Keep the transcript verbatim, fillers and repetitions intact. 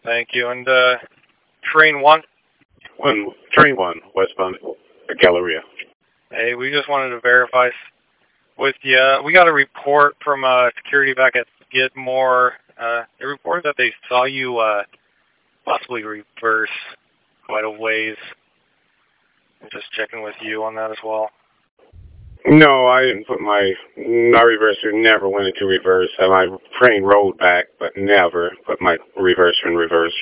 Thank you. And uh, train one? One, train one, westbound Galleria. Hey, we just wanted to verify with you. We got a report from uh, security back at Skidmore. Uh, they reported that they saw you uh, possibly reverse quite a ways. I'm just checking with you on that as well. No, I didn't put my, my reverser never went into reverse. My train rolled back, but never put my reverser in reverse.